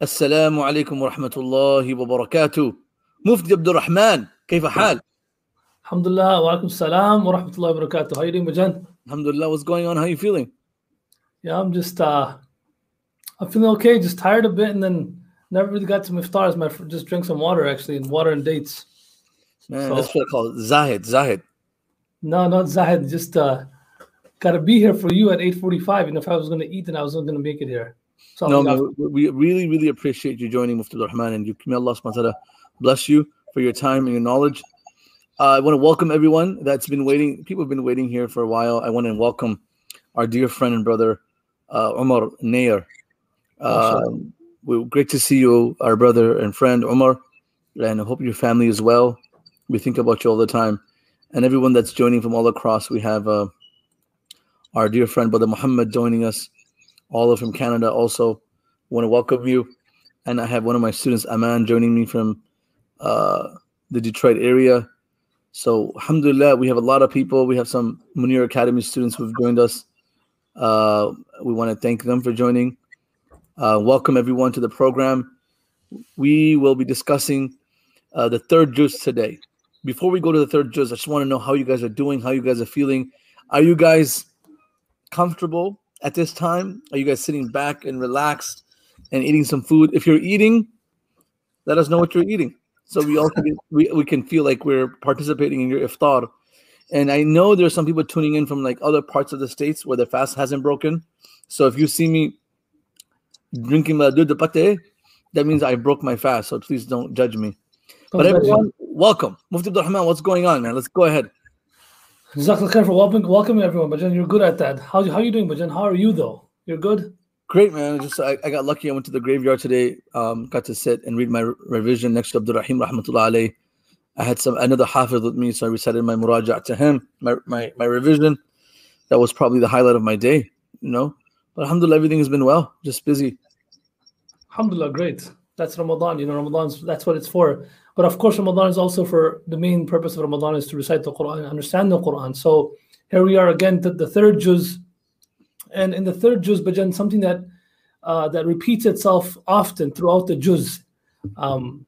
السلام عليكم ورحمة الله وبركاته. مفتي عبد الرحمن كيف حال؟ Alhamdulillah, wa alaikum salam wa rahmatullahi wa barakatuh. How you doing, Bajan? Alhamdulillah, what's going on? How are you feeling? Yeah, I'm feeling okay, just tired a bit, and then never really got to iftars. Just drank some water, actually, and water and dates. Man, that's what I call it. Zahid. No, not Zahid, just got to be here for you at 8:45, and if I was going to eat, then I wasn't going to make it here. So No, man, we really, really appreciate you joining Mufti Abdul Rahman, and may Allah subhanahu wa ta'ala bless you for your time and your knowledge. I want to welcome everyone that's been waiting. People have been waiting here for a while. I want to welcome our dear friend and brother, Umar Nair. Great to see you, our brother and friend, Umar, and I hope your family is well. We think about you all the time. And everyone that's joining from all across, we have our dear friend, Brother Muhammad, joining us, all from Canada also. I want to welcome you. And I have one of my students, Aman, joining me from the Detroit area. So, alhamdulillah, we have a lot of people. We have some Munir Academy students who've joined us. We want to thank them for joining. Welcome everyone to the program. We will be discussing the third juz today. Before we go to the third juz, I just want to know how you guys are doing, how you guys are feeling. Are you guys comfortable at this time? Are you guys sitting back and relaxed and eating some food? If you're eating, let us know what you're eating, so we also we can feel like we're participating in your iftar. And I know there's some people tuning in from like other parts of the states where the fast hasn't broken. So if you see me drinking my dud de pate, that means I broke my fast. So please don't judge me. But everyone, welcome. Mufti Abdul Rahman, what's going on, man? Let's go ahead. Jazakallah khair for welcoming everyone, Bajan. You're good at that. How are you doing, Bajan? How are you, though? You're good? Great, man. I got lucky. I went to the graveyard today. Got to sit and read my revision next to Abdul Rahim rahmatullah alayh. I had another hafiz with me, so I recited my muraja' to him, my revision. That was probably the highlight of my day, But alhamdulillah, everything has been well. Just busy. Alhamdulillah, great. That's Ramadan. That's what it's for. But of course, Ramadan is also for the main purpose of Ramadan is to recite the Quran and understand the Quran. So here we are again, the third juz. And in the third juz, Bajan, something that repeats itself often throughout the juz, from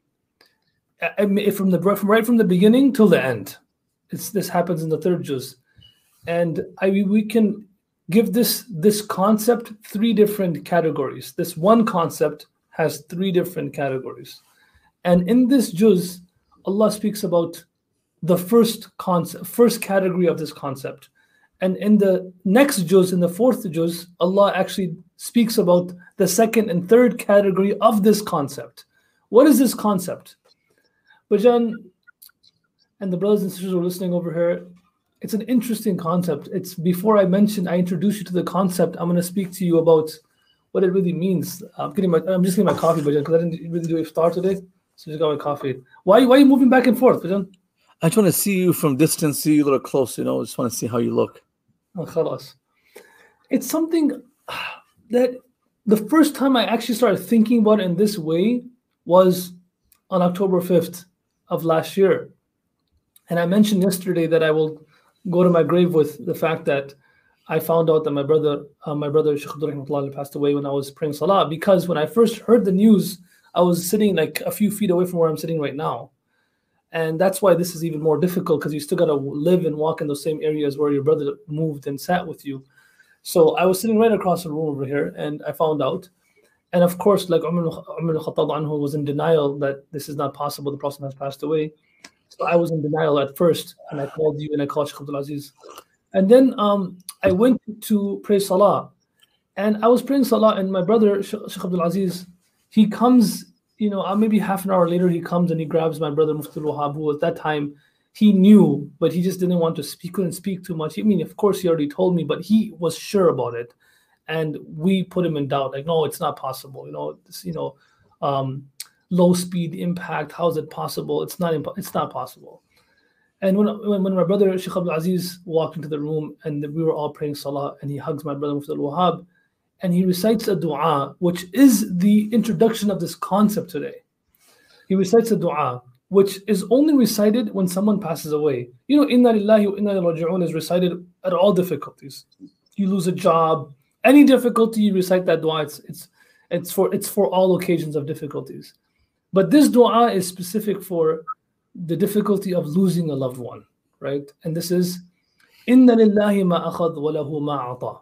right from the beginning till the end. This happens in the third juz, and we can give this concept three different categories. This one concept has three different categories, and in this juz, Allah speaks about the first category of this concept. And in the next juz, in the fourth juz, Allah actually speaks about the second and third category of this concept. What is this concept? Bajan, and the brothers and sisters who are listening over here, it's an interesting concept. Before I introduce you to the concept, I'm going to speak to you about what it really means. I'm just getting my coffee, Bajan, because I didn't really do iftar today. So I just got my coffee. Why are you moving back and forth, Bajan? I just want to see you from distance, see you a little close, I just want to see how you look. Oh, khalas. It's something that the first time I actually started thinking about it in this way was on October 5th of last year. And I mentioned yesterday that I will go to my grave with the fact that I found out that my brother Shaykh Abdul Rahim passed away when I was praying Salah, because when I first heard the news, I was sitting like a few feet away from where I'm sitting right now. And that's why this is even more difficult, because you still got to live and walk in those same areas where your brother moved and sat with you. So I was sitting right across the room over here, and I found out. And of course, like Umar al-Khattab anhu was in denial that this is not possible, the Prophet has passed away. So I was in denial at first, and I called you and I called Shaykh Abdul Aziz. And then I went to pray Salah. And I was praying Salah, and my brother, Shaykh Abdul Aziz, he comes, maybe half an hour later, he comes and he grabs my brother Mufti Wahab, who at that time he knew, but he just didn't want to speak, couldn't speak too much. I mean, of course, he already told me, but he was sure about it. And we put him in doubt, like, no, it's not possible. Low speed impact, how is it possible? It's not possible. And when my brother Shaykh Abdul Aziz walked into the room and we were all praying Salah, and he hugs my brother Mufti Wahab, and he recites a dua, which is the introduction of this concept today. He recites a dua, which is only recited when someone passes away. Inna lillahi wa inna ilayhi raji'un is recited at all difficulties. You lose a job, any difficulty, you recite that dua. It's It's for all occasions of difficulties. But this dua is specific for the difficulty of losing a loved one, right? And this is Inna lillahi ma akhad wa lahu ma ata.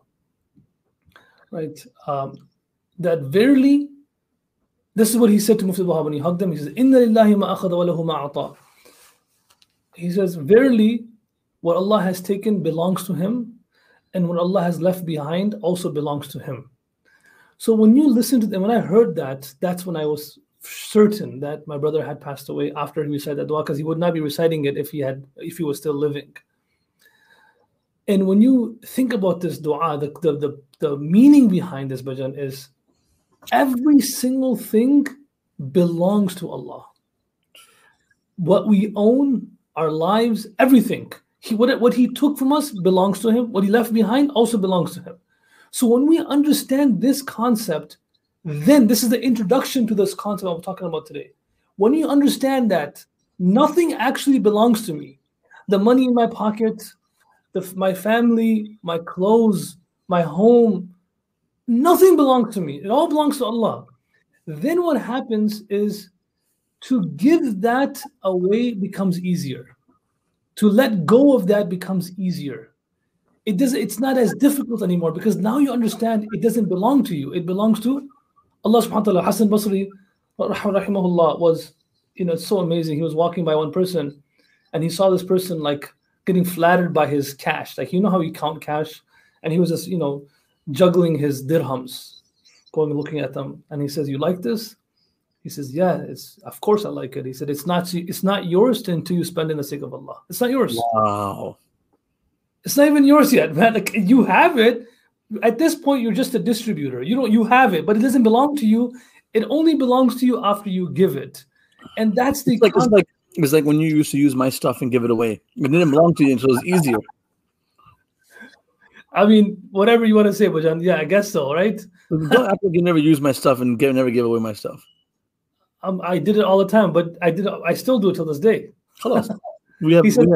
Right? That verily, this is what he said to Mufti Wahab when he hugged him. He says, Inna lillahi ma akhad wa lahu ma ata. He says, verily, what Allah has taken belongs to him, and what Allah has left behind also belongs to him. So when you listen to them, when I heard that, that's when I was certain that my brother had passed away after he recited that dua, because he would not be reciting it if he was still living. And when you think about this dua, the meaning behind this bhajan is every single thing belongs to Allah. What we own, our lives, everything. What he took from us belongs to him. What he left behind also belongs to him. So when we understand this concept, then this is the introduction to this concept I'm talking about today. When you understand that nothing actually belongs to me, the money in my pocket, my family, my clothes, my home, nothing belongs to me. It all belongs to Allah. Then what happens is to give that away becomes easier. To let go of that becomes easier. It's not as difficult anymore because now you understand it doesn't belong to you. It belongs to Allah subhanahu wa ta'ala. Hassan Basri, rahimahullah, was, it's so amazing. He was walking by one person and he saw this person like getting flattered by his cash. Like, how you count cash? And he was just, juggling his dirhams, going and looking at them. And he says, you like this? He says, yeah, of course I like it. He said, it's not yours until you spend in the sake of Allah. It's not yours. Wow. It's not even yours yet, man. Like, you have it. At this point, you're just a distributor. You have it, but it doesn't belong to you. It only belongs to you after you give it. And that's the it's like when you used to use my stuff and give it away. It didn't belong to you, so it was easier. I mean, whatever you want to say, Bhajan. Yeah, I guess so, right? Don't act like you never use my stuff and never give away my stuff. I did it all the time, but I still do it till this day. He said,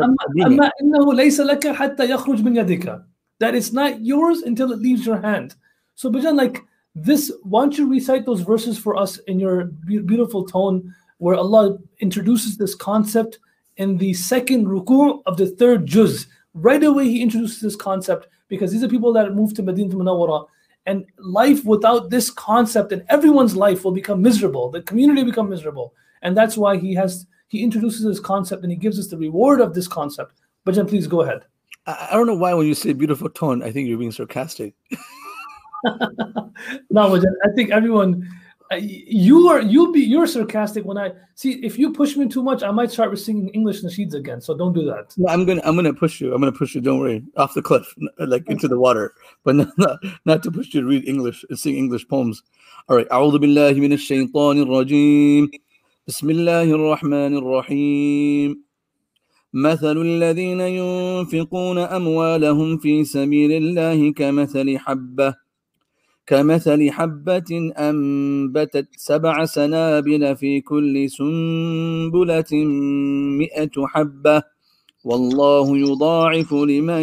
that it's not yours until it leaves your hand. So, Bhajan, like this, why don't you recite those verses for us in your beautiful tone, where Allah introduces this concept in the second ruku' of the third juz. Right away, He introduces this concept because these are people that moved to Madinah Munawwara, and life without this concept and everyone's life will become miserable. The community will become miserable, and that's why He introduces this concept and He gives us the reward of this concept. Bhajan, please go ahead. I don't know why when you say beautiful tone, I think you're being sarcastic. No, Bhajan, I think everyone. You're sarcastic when I see. If you push me too much, I might start singing English nasheeds again. So don't do that. No, I'm gonna push you. I'm gonna push you. Don't worry, off the cliff, like into the water, but not to push you to read English and sing English poems. All right. أعوذ بالله من الشيطان الرجيم. بسم الله الرحمن الرحيم. مثل الذين ينفقون أموالهم في سبيل الله كمثل حبة أنبتت 7 سنابل في كل سنبلة 100 حبة والله يضاعف لمن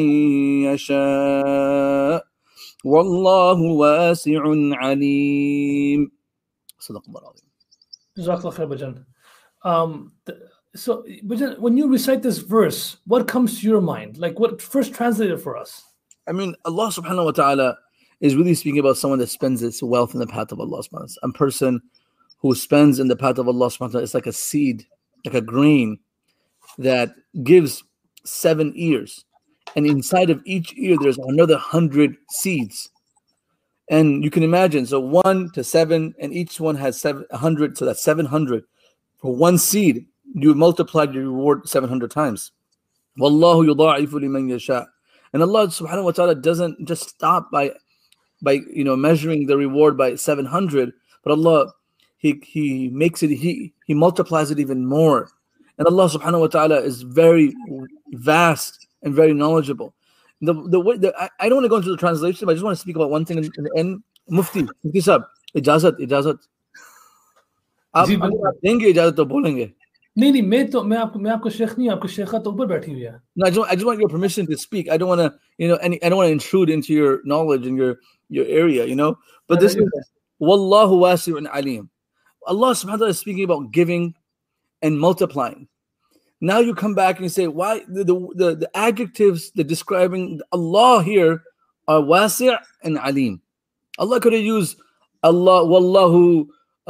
يشاء والله واسع عليم. صدق الله العظيم. Jazakallah khair, Bhajan. So, Bhajan, when you recite this verse, what comes to your mind? Like, what first translated for us? I mean, Allah subhanahu wa ta'ala is really speaking about someone that spends its wealth in the path of Allah subhanahu wa ta'ala. A person who spends in the path of Allah subhanahu wa ta'ala is like a seed, like a grain that gives 7 ears. And inside of each ear, there's another 100 seeds. And you can imagine, so 1 to 7, and each one has 100, so that's 700. For one seed, you multiplied your reward 700 times. Wallahu yudha'ifu liman yasha. And Allah subhanahu wa ta'ala doesn't just stop by measuring the reward by 700, but Allah he makes it, he multiplies it even more. And Allah subhanahu wa ta'ala is very vast and very knowledgeable. I don't want to go into the translation, but I just want to speak about one thing in the end. Mufti sahab, ijazat आप देंगे इजाजत तो बोलेंगे नहीं मैं आपको शेख नहीं, आपको शेखा तो ऊपर बैठी हुई है. No, I just want your permission to speak. I don't want to I don't want to intrude into your knowledge and your area, but this is Wallahu wasi'un alim. Allah subhanahu wa ta'ala is speaking about giving and multiplying. Now you come back and you say, why the adjectives that describing Allah here are wasi' and alim. Allah could have used Allah, wallahu,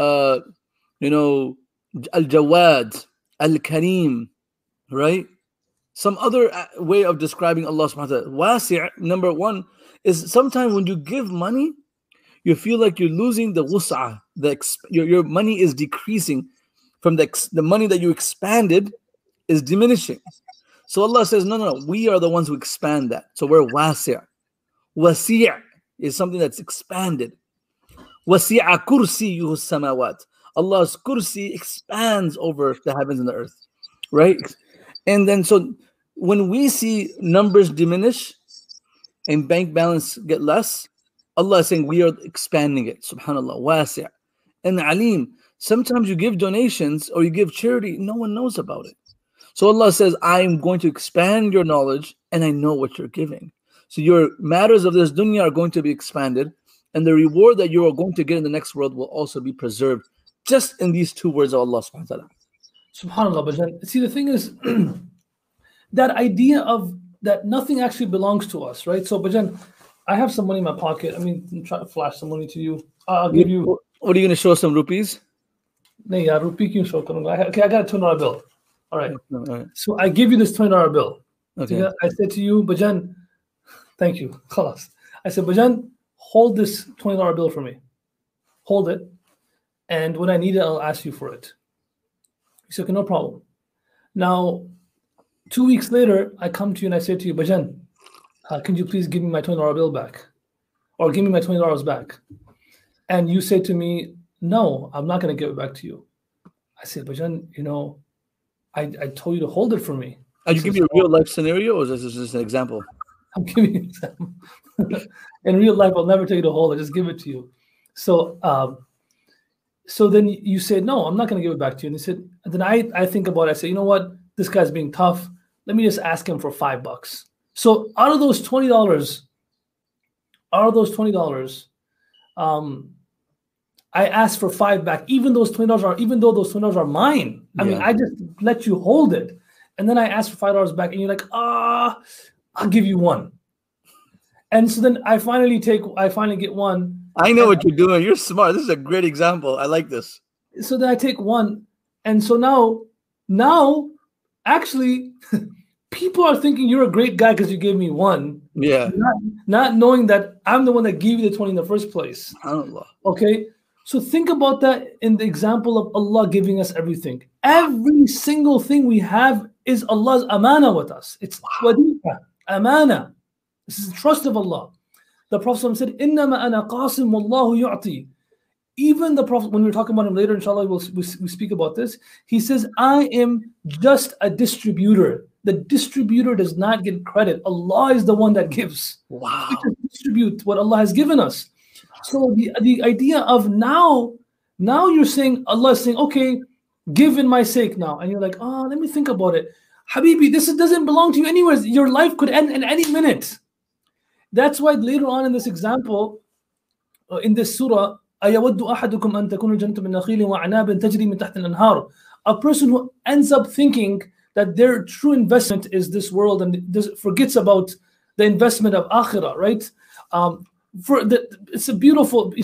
al-jawad, al-kareem, right? Some other way of describing Allah subhanahu wa ta'ala. Wasi', number one, is sometimes when you give money, you feel like you're losing the wus'ah. Your money is decreasing from the money that you expanded is diminishing. So Allah says, no, we are the ones who expand that. So we're wasi'. Wasi' is something that's expanded. Wasi'a kursiyuhu samawat. Allah's kursi expands over the heavens and the earth, right? And then so when we see numbers diminish and bank balance get less, Allah is saying we are expanding it. Subhanallah, wasi'. And alim, sometimes you give donations or you give charity, no one knows about it. So Allah says, I am going to expand your knowledge and I know what you're giving. So your matters of this dunya are going to be expanded, and the reward that you are going to get in the next world will also be preserved just in these two words of Allah subhanahu wa ta'ala. SubhanAllah, Bajan. See, the thing is, that idea of that nothing actually belongs to us, right? So, Bajan, I have some money in my pocket. I mean, I'm trying to flash some money to you. I'll give you. What are you going to show, some rupees? No, yeah, rupee kyun show karunga. Okay, I got a $2 bill. All right. All right. So I give you this $20 bill. Okay. I said to you, Bajan, thank you. Khalas. I said, Bajan, hold this $20 bill for me. Hold it. And when I need it, I'll ask you for it. He said, okay, no problem. Now, 2 weeks later, I come to you and I say to you, Bajan, can you please give me my $20 bill back? Or give me my $20 back? And you say to me, no, I'm not going to give it back to you. I said, Bajan, I told you to hold it for me. Are you giving me a real life scenario, or is this just an example? I'm giving you an example. In real life, I'll never tell you to hold it. Just give it to you. So then you said, no, I'm not going to give it back to you. And he said, and then I think about it. I say, you know what? This guy's being tough. Let me just ask him for $5. So out of those $20, I asked for $5 back, even though those $20 are mine. I mean, I just let you hold it. And then I asked for $5 back, and you're like, I'll give you $1. And so then I finally get $1. I know what you're doing. You're smart. This is a great example. I like this. So then I take $1. And so now actually people are thinking you're a great guy because you gave me $1. Yeah. Not knowing that I'm the one that gave you the 20 in the first place. SubhanAllah. Okay. So think about that in the example of Allah giving us everything. Every single thing we have is Allah's amana with us. It's wadiqa, amana. This is the trust of Allah. The Prophet said, "Innama ana qasim wallahu yu'ti." Even the Prophet, when we're talking about him later, inshallah, we speak about this. He says, "I am just a distributor." The distributor does not get credit. Allah is the one that gives. Wow. We just distribute what Allah has given us. So the idea of now you're saying, Allah is saying, okay, give in my sake now. And you're like, let me think about it. Habibi, this doesn't belong to you anywhere. Your life could end in any minute. That's why later on in this example, in this surah, أَيَوَدُّ أَحَدُكُمْ أَن تَكُونَ الْجَنَّةُ مِنْ نَخِيلٍ وَأَعْنَابٍ تَجْرِي مِنْ تَحْتِ الْأَنْهَارِ. A person who ends up thinking that their true investment is this world and forgets about the investment of akhirah, right? It's a beautiful,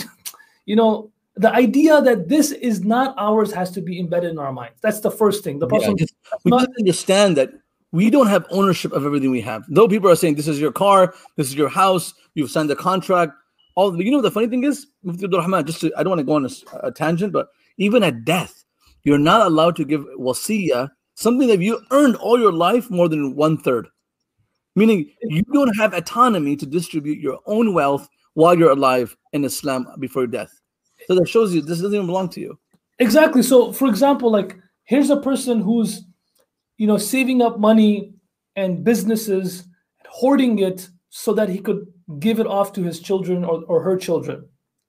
the idea that this is not ours has to be embedded in our minds. That's the first thing. We just understand that we don't have ownership of everything we have. Though people are saying this is your car, this is your house, you've signed a contract. The funny thing is, Mufti Abdul Rahman, I don't want to go on a tangent, but even at death, you're not allowed to give wasiyah, something that you earned all your life, more than 1/3. Meaning you don't have autonomy to distribute your own wealth while you're alive in Islam before death. So that shows you this doesn't even belong to you. Exactly. So for example, like here's a person who's, saving up money and businesses, hoarding it so that he could give it off to his children or her children.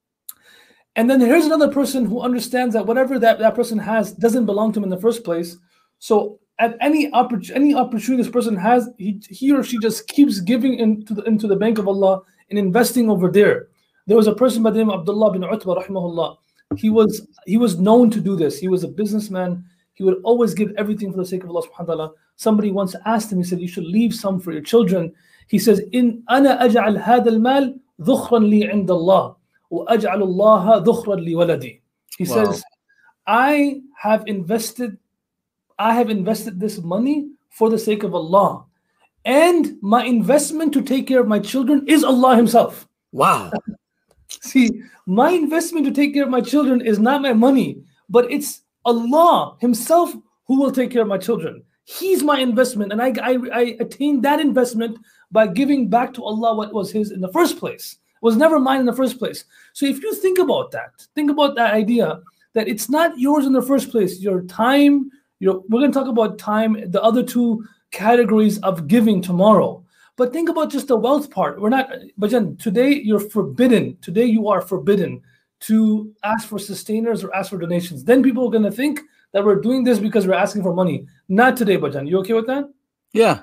And then here's another person who understands that whatever that person has doesn't belong to him in the first place. So at any opportunity this person has, he or she just keeps giving into the bank of Allah and investing over there. There was a person by the name of Abdullah bin Utbah, rahimahullah. He was known to do this. He was a businessman. He would always give everything for the sake of Allah subhanahu wa ta'ala. Somebody once asked him, he said, you should leave some for your children. He says, In ana aj'al hadha al-mal dhukhran li 'inda Allah wa aj'al Allah dhukhran li waladi. He says, I have invested this money for the sake of Allah. And my investment to take care of my children is Allah Himself. Wow. See, my investment to take care of my children is not my money, but it's Allah Himself who will take care of my children. He's my investment, and I attained that investment by giving back to Allah what was His in the first place. It was never mine in the first place. So if you think about that idea that it's not yours in the first place, your time, we're going to talk about time, the other two categories of giving tomorrow. But think about just the wealth part. Today you're forbidden. Today you are forbidden to ask for sustainers or ask for donations. Then people are going to think that we're doing this because we're asking for money. Not today, Bajan. You okay with that? Yeah.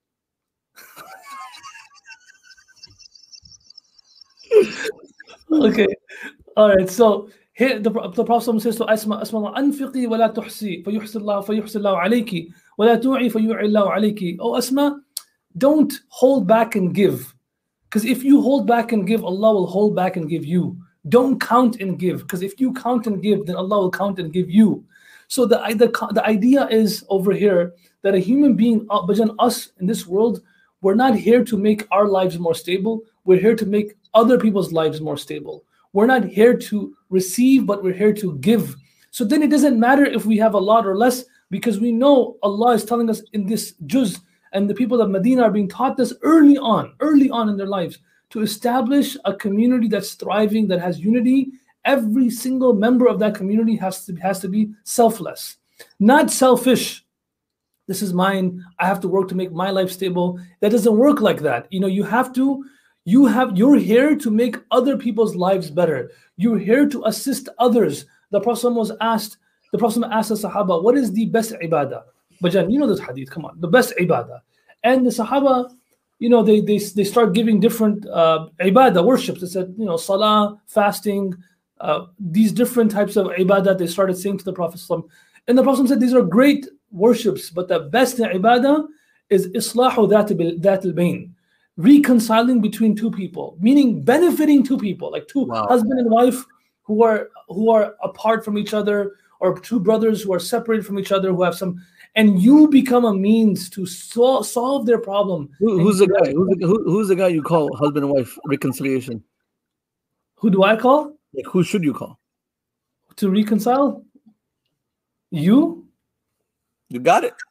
Okay. All right. So here the Prophet says to Asma, anfiqi wa la tuhsi, fayuhsillahu alayki, wa la tu'i fayu'illahu alayki. Oh Asma, don't hold back and give. Because if you hold back and give, Allah will hold back and give you. Don't count and give. Because if you count and give, then Allah will count and give you. So the idea is over here that a human being, us in this world, we're not here to make our lives more stable. We're here to make other people's lives more stable. We're not here to receive, but we're here to give. So then it doesn't matter if we have a lot or less, because we know Allah is telling us in this juz, and the people of Medina are being taught this early on in their lives, to establish a community that's thriving, that has unity. Every single member of that community has to be selfless, not selfish. This is mine. I have to work to make my life stable. That doesn't work like that. You're here to make other people's lives better. You're here to assist others. The Prophet asked the Sahaba, what is the best ibadah? Bajan, you know this hadith, come on, the best ibadah. And the Sahaba, they start giving different ibadah, worships. They said, salah, fasting, these different types of ibadah they started saying to the Prophet. And the Prophet said, these are great worships, but the best ibadah is islahu that al-bayn, reconciling between two people, meaning benefiting two people, like two husband and wife who are apart from each other, or two brothers who are separated from each other, who have some, and you become a means to solve their problem. Who's the guy you call husband and wife reconciliation? Who do I call? Like, who should you call to reconcile? You got it.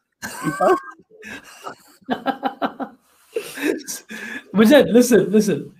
But then, listen.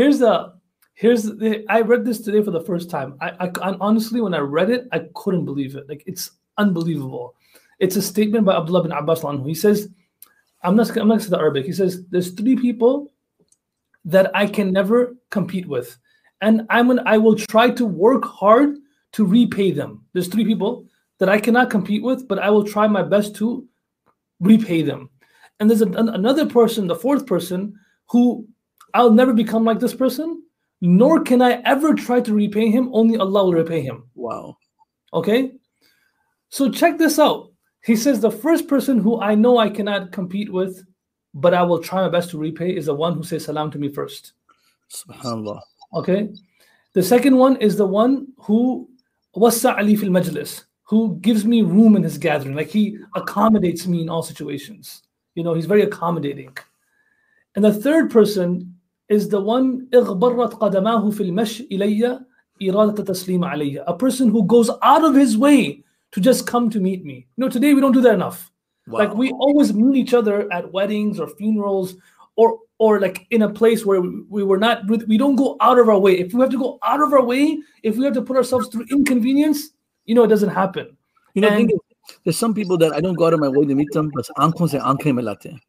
I read this today for the first time. I honestly, when I read it, I couldn't believe it. Like, it's unbelievable. It's a statement by Abdullah bin Abbas. He says, I'm not going to say the Arabic. He says, there's three people that I can never compete with, and I will try to work hard to repay them. There's three people that I cannot compete with, but I will try my best to repay them. And there's another person, the fourth person, who I'll never become like this person, nor can I ever try to repay him. Only Allah will repay him. Wow. Okay? So check this out. He says the first person who I know I cannot compete with, but I will try my best to repay, is the one who says salam to me first. SubhanAllah. Okay? The second one is the one who wassa' ali fil majlis, who gives me room in his gathering. Like, he accommodates me in all situations. He's very accommodating. And the third person is the one اغبرت قدماه في المشي إلي إرادة تسليم علي, a person who goes out of his way to just come to meet me. Today we don't do that enough. Wow. Like, we always meet each other at weddings or funerals, or like in a place where we don't go out of our way. If we have to go out of our way, if we have to put ourselves through inconvenience, it doesn't happen. There's some people that I don't go out of my way to meet them, but aankhon se aankhein milate hain.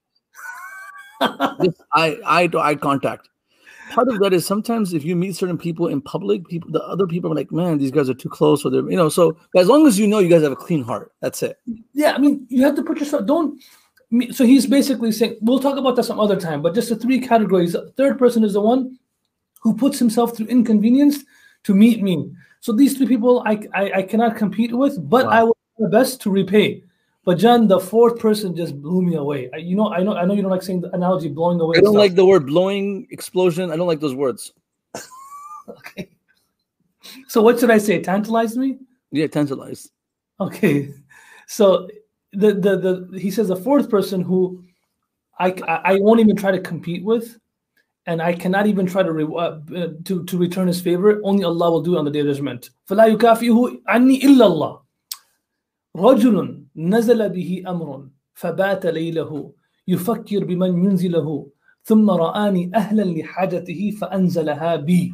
Eye to eye contact. Part of that is sometimes if you meet certain people in public, the other people are like, man, these guys are too close, or they're, so as long as you guys have a clean heart, that's it. Yeah, you have to put yourself, so he's basically saying, we'll talk about that some other time, but just the three categories. The third person is the one who puts himself through inconvenience to meet me. So these three people I cannot compete with, but I will do my best to repay. But Jan, the fourth person just blew me away. I know you don't like saying the analogy blowing away. I don't like the word blowing, explosion. I don't like those words. Okay. So what should I say? Tantalized me? Yeah, tantalized. Okay. So he says the fourth person who I won't even try to compete with, and I cannot even try to return his favor. Only Allah will do it on the Day of Judgment. فَلَا يُكَافِئُهُ عَنِّي إِلَّا اللَّهُ رَجُلٌ نَزَلَ بِهِ أَمْرٌ فَبَاتَ لَيْلَهُ يُفَكِّرْ بِمَنْ يُنْزِلَهُ ثُمَّ رَآنِي أَهْلًا لِحَاجَتِهِ فَأَنْزَلَهَا بِي.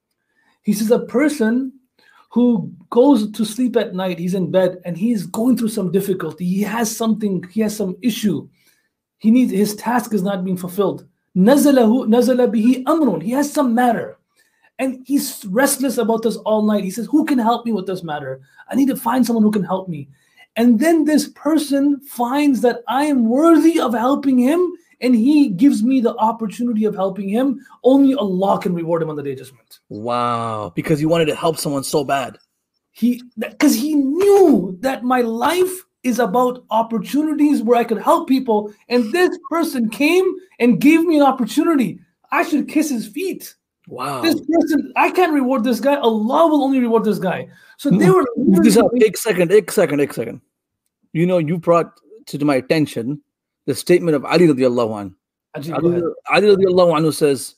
He says a person who goes to sleep at night, he's in bed and he's going through some difficulty. He has some issue. His task is not being fulfilled. نَزَلَ بِهِ أَمْرٌ. He has some matter. And he's restless about this all night. He says, who can help me with this matter? I need to find someone who can help me. And then this person finds that I am worthy of helping him, and he gives me the opportunity of helping him. Only Allah can reward him on the Day of Judgment. Wow. Because he wanted to help someone so bad. Because he knew that my life is about opportunities where I could help people. And this person came and gave me an opportunity. I should kiss his feet. Wow. This person, I can't reward this guy. Allah will only reward this guy. So they were... Ek second. You know, you brought to my attention the statement of Ali radiallahu anhu. Ali radiallahu anhu says,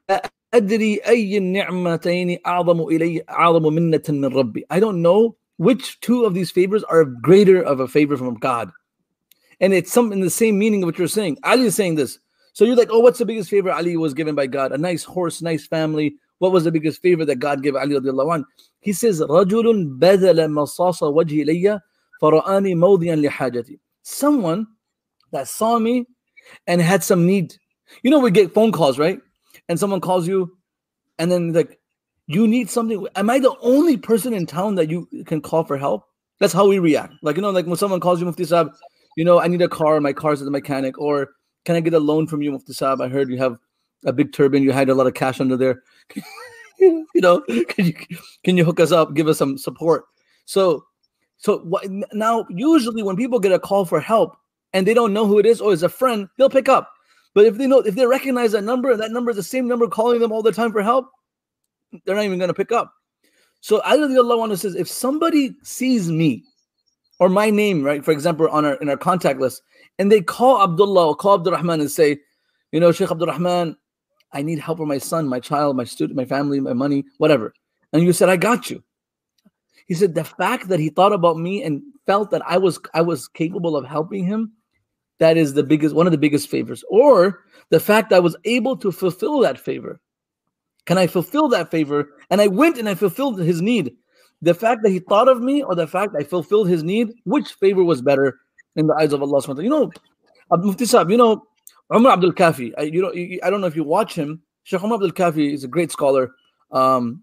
أدري أي النعمتين أعظم منة من ربي. I don't know which two of these favors are greater of a favor from God. And it's something in the same meaning of what you're saying. Ali is saying this. So you're like, oh, what's the biggest favor Ali was given by God? A nice horse, nice family. What was the biggest favor that God gave Ali radiallahu anhu? He says, رَجُلٌ بَذَلَ مَصَاصَ وَجْهِ إِلَيَّ فَرَآنِي مَوْضِيًا لِحَاجَتِي. Someone that saw me and had some need. You know, we get phone calls, right? And someone calls you and then like, you need something. Am I the only person in town that you can call for help? That's how we react. Like, you know, like when someone calls you, Mufti Saab, you know, I need a car. My car's at the mechanic. Or can I get a loan from you, Mufti Saab? I heard you have a big turban. You had a lot of cash under there. You know, can you hook us up? Give us some support. So what, now, usually when people get a call for help and they don't know who it is or it's a friend, they'll pick up. But if they recognize that number and that number is the same number calling them all the time for help, they're not even going to pick up. So Ali radiallahu anhu says, if somebody sees me or my name, right, for example, in our contact list, and they call Abdullah or call Abdul Rahman and say, you know, Sheikh Abdul Rahman, I need help for my son, my child, my student, my family, my money, whatever. And you said, I got you. He said the fact that he thought about me and felt that I was capable of helping him, that is one of the biggest favors. Or the fact that I was able to fulfill that favor. Can I fulfill that favor? And I went and I fulfilled his need. The fact that he thought of me or the fact I fulfilled his need, which favor was better in the eyes of Allah subhanahu wa ta'ala? You know, Mufti Saab, you know, Umar Abdul Kafi, I don't know if you watch him. Sheikh Umar Abdul Kafi is a great scholar. And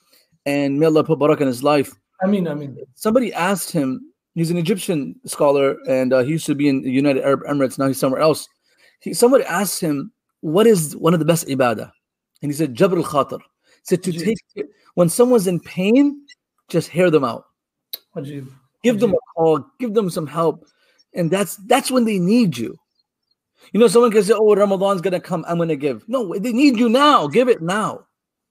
may Allah put barakah in his life. I mean. Somebody asked him, he's an Egyptian scholar, and he used to be in the United Arab Emirates. Now he's somewhere else. Somebody asked him, what is one of the best ibadah? And he said, Jabr al-Khatar. He said, when someone's in pain, just hear them out. Give them a call, give them some help. And that's when they need you. You know, someone can say, oh, Ramadan's going to come, I'm going to give. No, they need you now. Give it now.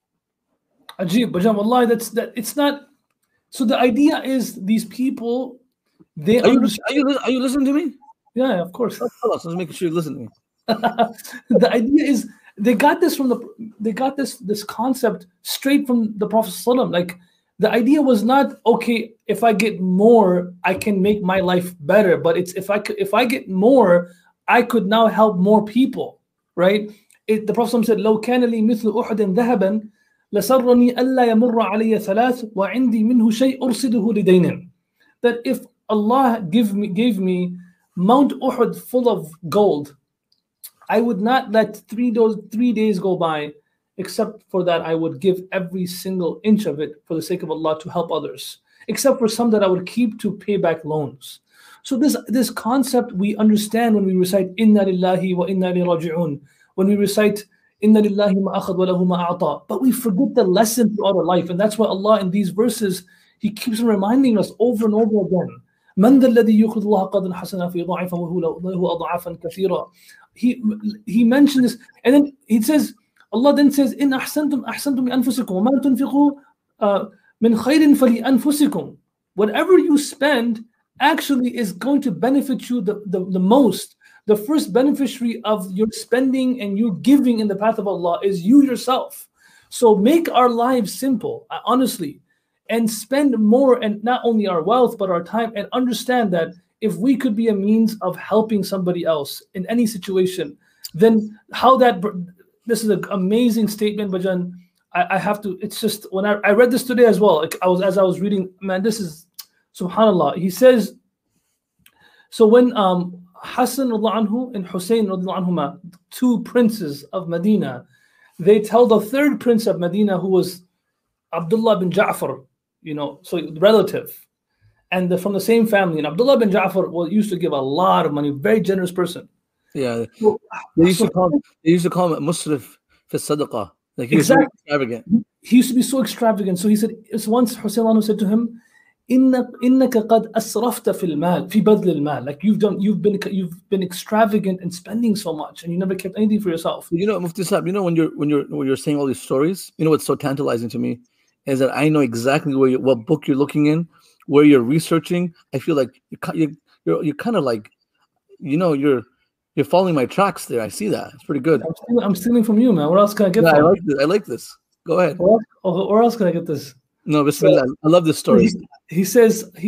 Ajib, Bajam, wallahi, it's not. So the idea is these people, they are you listening to me? Yeah, of course. Let's make sure you listen to me. The idea is they got this concept straight from the Prophet ﷺ. Like the idea was not, okay, if I get more, I can make my life better. But it's if I get more, I could now help more people, right? The Prophet ﷺ said, "لو كان لي مثل أحد ذهبا لسرني ألا يمر علي ثلاث وعندي منه شيء أرصده لدين." That if Allah gave me Mount Uhud full of gold, I would not let 3 days go by except for that I would give every single inch of it for the sake of Allah to help others, except for some that I would keep to pay back loans. So this concept we understand when we recite Inna lillahi wa inna ilayhi raji'un, when we recite Inna lillahi ma akhad wa lahu ma a'ta. But we forget the lesson throughout our life. And that's why Allah in these verses, He keeps reminding us over and over again. من ذا الذي يقرض الله قرضا حسنا فيضاعفه له أضعافا كثيرة. He mentions this, and then he says, Allah then says, إن أحسنتم أحسنتم لأنفسكم وما تنفقوا من خير فلأنفسكم. Whatever you spend actually is going to benefit you the most. The first beneficiary of your spending and you giving in the path of Allah is you yourself. So make our lives simple, honestly, and spend more, and not only our wealth but our time, and understand that if we could be a means of helping somebody else in any situation, then how that, this is an amazing statement, Bajan. I have to, it's just, when I read this today as well, like as I was reading, man, this is, subhanAllah. He says, so when Hassan anhu and Hussein anhuma, two princes of Medina, they tell the third prince of Medina, who was Abdullah bin Ja'far, so relative, and from the same family. And Abdullah bin Ja'far used to give a lot of money, very generous person. Yeah, they used to call him Musrif fi sadaqah. Like he was so extravagant. He used to be so extravagant. So he said, it's once Hussein anhu said to him, إنك قد أسرفت في المال في بذل المال. Like you've been extravagant and spending so much, and you never kept anything for yourself. Mufti Sahib, when you're saying all these stories, what's so tantalizing to me is that I know exactly what book you're looking in, where you're researching. I feel like you're kind of like, you're following my tracks there. I see that. It's pretty good. I'm stealing from you, man. Where else can I get from? I like this. Go ahead. Where else can I get this? No, Bismillah. I love this story. He says, Bi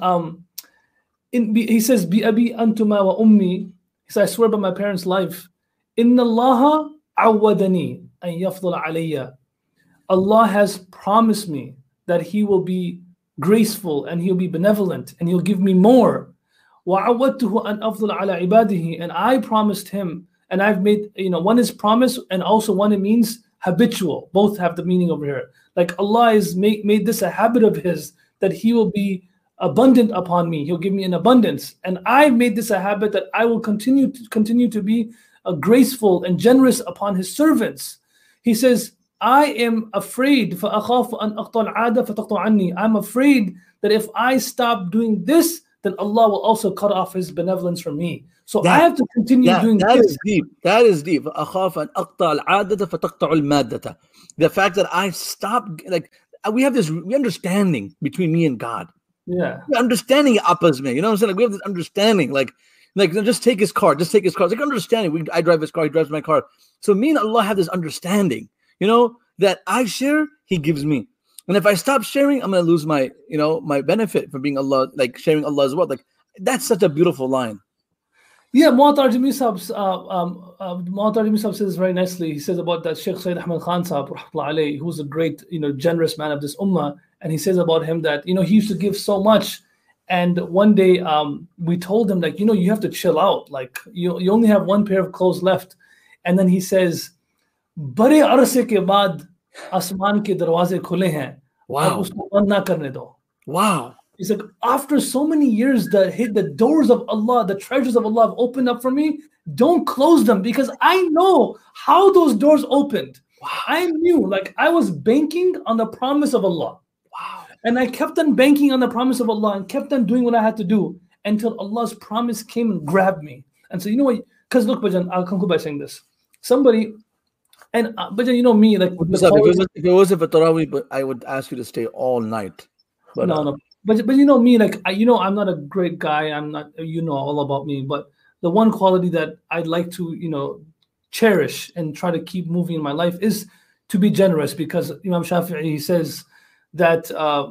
abi antuma wa ummi. He says, I swear by my parents' life, Inna Allah awadani an yafdala alayya. Allah has promised me that He will be graceful and He'll be benevolent and He'll give me more. Wa awadtuhu an afdala ala ibadihi. And I promised Him, and I've made, one is promise, and also one, it means habitual. Both have the meaning over here. Like Allah has made this a habit of His, that He will be abundant upon me. He'll give me an abundance. And I've made this a habit that I will continue to be graceful and generous upon His servants. He says, I am afraid, فَأَخَافُ أَنْ أَقْطَعَ الْعَادَةَ فَتَقْطَعَ عَنِّي. I'm afraid that if I stop doing this, then Allah will also cut off His benevolence from me. So I have to continue doing that this. Is deep. That is deep. أَخَافُ أَنْ أَقْطَعَ الْعَادَةَ فَتَقْطَعُ الْمَادَّةَ. The fact that I stop, like, we have this understanding between me and God. Yeah. The understanding uppers me. You know what I'm saying? Like, we have this understanding. Like just take his car. Just take his car. It's like understanding. I drive his car. He drives my car. So me and Allah have this understanding, that I share, He gives me. And if I stop sharing, I'm going to lose my, my benefit from being Allah, like sharing Allah as well. Like, that's such a beautiful line. Yeah, Mu'atar Jami Sahib says very nicely. He says about that Sheikh Sayyid Ahmed Khan Sahib, who's a great, generous man of this ummah. And he says about him that, he used to give so much. And one day we told him, like, you have to chill out. Like, you only have one pair of clothes left. And then he says, Bade arse ke baad asman ke darwaze khule hain. Wow. Usko band na karne do. Wow. He's like, after so many years, the doors of Allah, the treasures of Allah have opened up for me. Don't close them, because I know how those doors opened. Wow. I knew, like, I was banking on the promise of Allah. Wow. And I kept on banking on the promise of Allah and kept on doing what I had to do until Allah's promise came and grabbed me. And so, what? Because look, Bajan, I'll conclude by saying this. Somebody, and Bajan, me, like, if it wasn't for Tarawih, but I would ask you to stay all night. But no. But me, like, I'm not a great guy. I'm not, all about me. But the one quality that I'd like to, cherish and try to keep moving in my life is to be generous, because Imam Shafi'i, he says that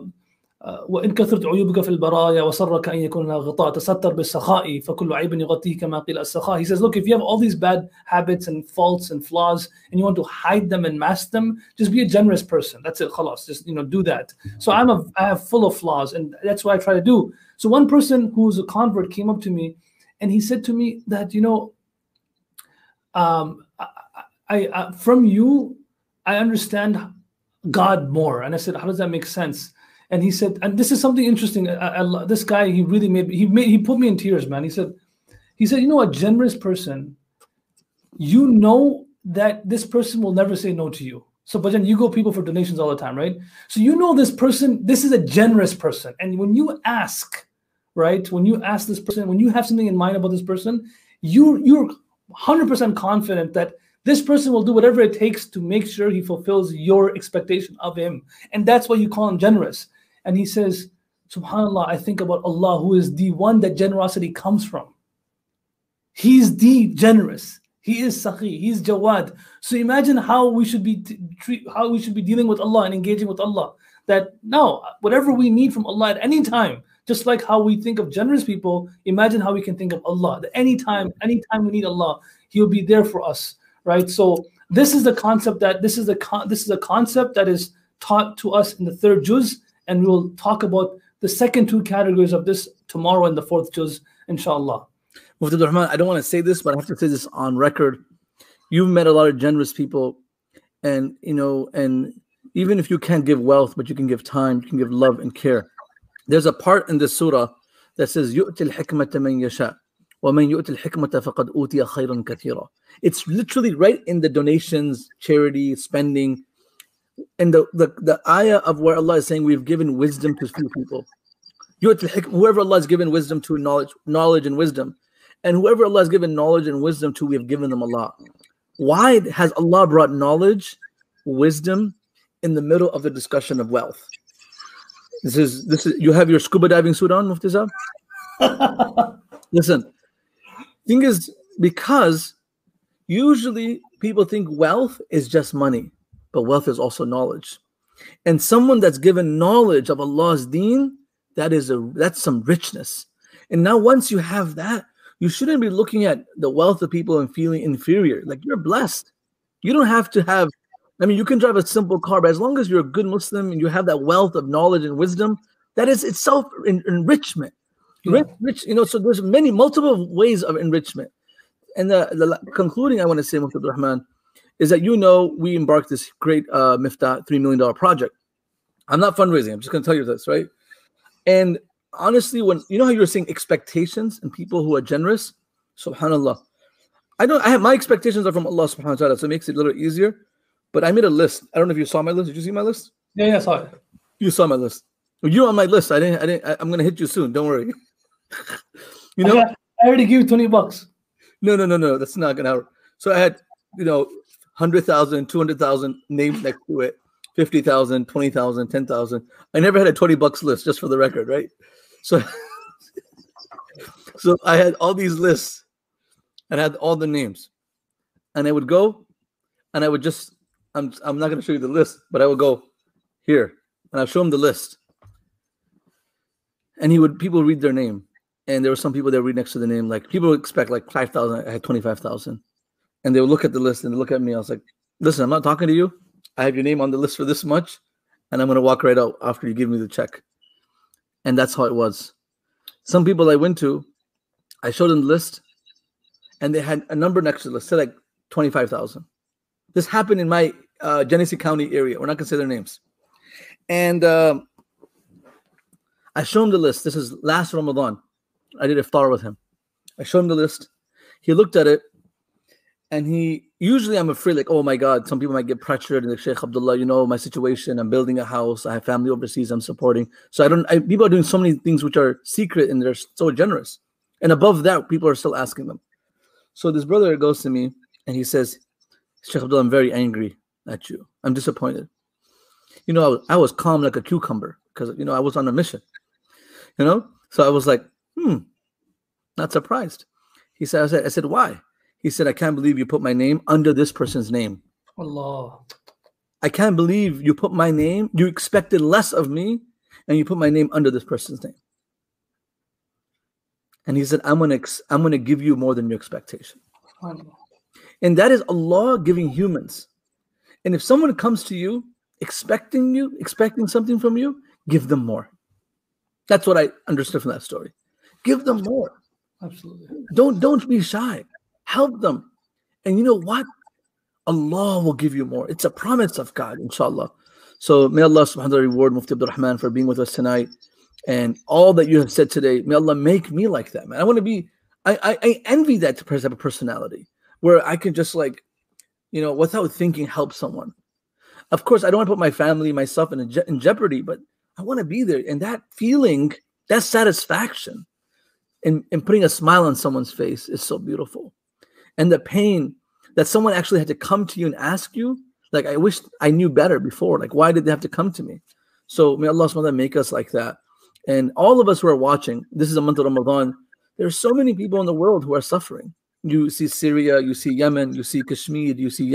وإن كثرت عيوبك في البرايا وسرك أن يكون لها غطاء تستر بالسخاء فكل عيب يغطيه كما قيل السخاء. He says, look, if you have all these bad habits and faults and flaws and you want to hide them and mask them, just be a generous person. That's it, khalas. Just do that. So I have full of flaws, and that's what I try to do. So one person who's a convert came up to me and he said to me that, I from you I understand God more. And I said, how does that make sense? And he said, and this is something interesting. This guy, he put me in tears, man. He said, a generous person, that this person will never say no to you. So, Bhajan, you go people for donations all the time, right? So you know this person, this is a generous person. And when you ask, right, when you ask this person, when you have something in mind about this person, you're 100% confident that this person will do whatever it takes to make sure he fulfills your expectation of him. And that's why you call him generous. And he says, SubhanAllah, I think about Allah, who is the one that generosity comes from. He's the generous. He is Sakhi. He's Jawad. So imagine how we should be dealing with Allah and engaging with Allah. That now, whatever we need from Allah at any time, just like how we think of generous people, imagine how we can think of Allah. That anytime we need Allah, He'll be there for us, right? So this is the concept this is a concept that is taught to us in the third juz, and we'll talk about the second two categories of this tomorrow in the fourth juz, inshallah. Mufti Abdul Rahman, I don't want to say this, but I have to say this on record. You've met a lot of generous people, and and even if you can't give wealth, but you can give time, you can give love and care. There's a part in this surah that says, يُؤْتِ الْحِكْمَةَ مَنْ يَشَاءُ وَمَنْ يُؤْتِ الْحِكْمَةَ فَقَدْ أُوتِيَ خَيْرًا كَثِيرًا. It's literally right in the donations, charity, spending, and the ayah of where Allah is saying we've given wisdom to few people. Whoever Allah has given wisdom to, knowledge and wisdom, and whoever Allah has given knowledge and wisdom to, we have given them Allah. Why has Allah brought knowledge, wisdom in the middle of the discussion of wealth? This is you have your scuba diving suit on, Mufti Sahab? Listen, thing is, because usually people think wealth is just money, but wealth is also knowledge. And someone that's given knowledge of Allah's deen, that's some richness. And now once you have that, you shouldn't be looking at the wealth of people and feeling inferior. Like, you're blessed. You don't have to have, you can drive a simple car, but as long as you're a good Muslim and you have that wealth of knowledge and wisdom, that is itself enrichment. Yeah. So there's multiple ways of enrichment. And the concluding I want to say, Mufti Abdul Rahman, is that we embarked this great Miftah $3 million project. I'm not fundraising. I'm just going to tell you this, right? And honestly, when how you were saying expectations and people who are generous, subhanallah, I have my expectations are from Allah subhanahu wa ta'ala, so it makes it a little easier. But I made a list. I don't know if you saw my list. Did you see my list? Yeah, I saw it. You saw my list. You're on my list. I'm gonna hit you soon. Don't worry. I already gave you $20. No. That's not gonna happen. So I had 100,000, 200,000 names next to it. 50,000, 20,000, 10,000. I never had a $20 list, just for the record, right? So I had all these lists and I had all the names. And I would go and I would just, I'm not going to show you the list, but I would go here and I'll show him the list. And people read their name. And there were some people that read next to the name. Like, people would expect like 5,000. I had 25,000. And they would look at the list and they look at me. I was like, listen, I'm not talking to you. I have your name on the list for this much, and I'm going to walk right out after you give me the check. And that's how it was. Some people I went to, I showed them the list, and they had a number next to the list, say like 25,000. This happened in my Genesee County area. We're not going to say their names. And I showed him the list. This is last Ramadan. I did iftar with him. I showed him the list. He looked at it. And usually I'm afraid, like, oh my God, some people might get pressured. And like, Sheikh Abdullah, my situation, I'm building a house. I have family overseas I'm supporting. So people are doing so many things which are secret and they're so generous. And above that, people are still asking them. So this brother goes to me and he says, Sheikh Abdullah, I'm very angry at you. I'm disappointed. I was calm like a cucumber because, I was on a mission, So I was like, not surprised. He said, I said, why? He said, I can't believe you put my name under this person's name. Allah. I can't believe you put my name. You expected less of me, and you put my name under this person's name. And he said, I'm gonna give you more than your expectation. Allah. And that is Allah giving humans. And if someone comes to you expecting something from you, give them more. That's what I understood from that story. Give them more. Absolutely. Don't be shy. Help them. And you know what? Allah will give you more. It's a promise of God, inshallah. So may Allah subhanahu wa ta'ala reward Mufti Abdul Rahman for being with us tonight. And all that you have said today, may Allah make me like that, man. I envy that type of personality where I can just like without thinking, help someone. Of course, I don't want to put my family, myself in jeopardy, but I want to be there. And that feeling, that satisfaction in putting a smile on someone's face is so beautiful. And the pain that someone actually had to come to you and ask you, like, I wish I knew better before. Like, why did they have to come to me? So may Allah subhanahu wa ta'ala make us like that. And all of us who are watching, this is a month of Ramadan, there are so many people in the world who are suffering. You see Syria, you see Yemen, you see Kashmir, you see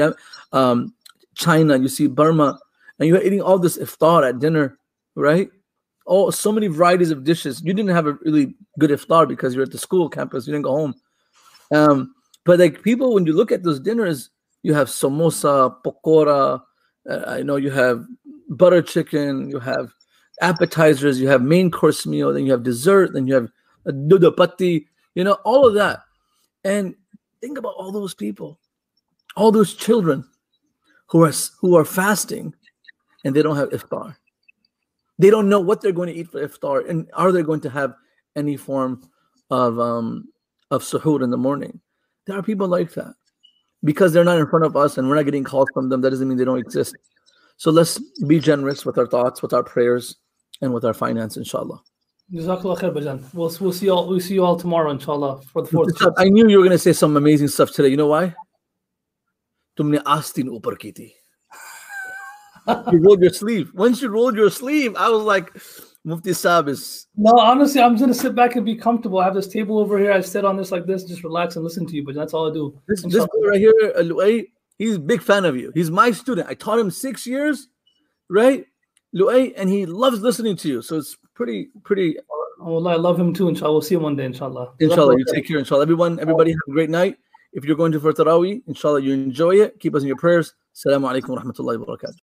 China, you see Burma, and you're eating all this iftar at dinner, right? Oh, so many varieties of dishes. You didn't have a really good iftar because you're at the school campus. You didn't go home. But like people, when you look at those dinners, you have samosa, pakora, you have butter chicken, you have appetizers, you have main course meal, then you have dessert, then you have a duda patti, all of that. And think about all those people, all those children who are fasting and they don't have iftar. They don't know what they're going to eat for iftar, and are they going to have any form of suhoor in the morning? There are people like that. Because they're not in front of us and we're not getting calls from them, that doesn't mean they don't exist. So let's be generous with our thoughts, with our prayers, and with our finance, inshallah. Jazakallah khair, Bajan. We'll see you all tomorrow, inshallah, for the fourth. I knew you were going to say some amazing stuff today. You know why? Tumne astin upar ki thi. You rolled your sleeve. Once you rolled your sleeve, I was like, Mufti Saab is... No, honestly, I'm just going to sit back and be comfortable. I have this table over here. I sit on this like this, just relax and listen to you, but that's all I do. This guy right here, Luay, he's a big fan of you. He's my student. I taught him 6 years, right? Luay, and he loves listening to you. So it's pretty... Oh, I love him too, inshallah. We'll see him one day, inshallah. Inshallah, you take care, inshallah. Everybody have a great night. If you're going to for Taraweeh, inshallah, you enjoy it. Keep us in your prayers. Assalamu alaikum wa rahmatullahi wa barakatuh.